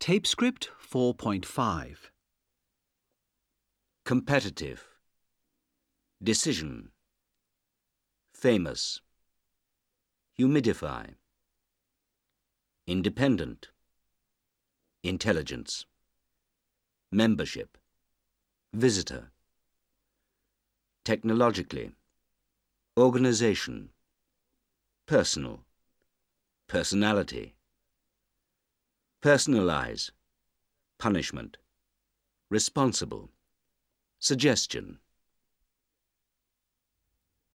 Tape script 4.5. Competitive. Decision. Famous. Humidify. Independent. Intelligence. Membership. Visitor. Technologically. Organization. Personal. Personality. Personalize. Punishment. Responsible. Suggestion.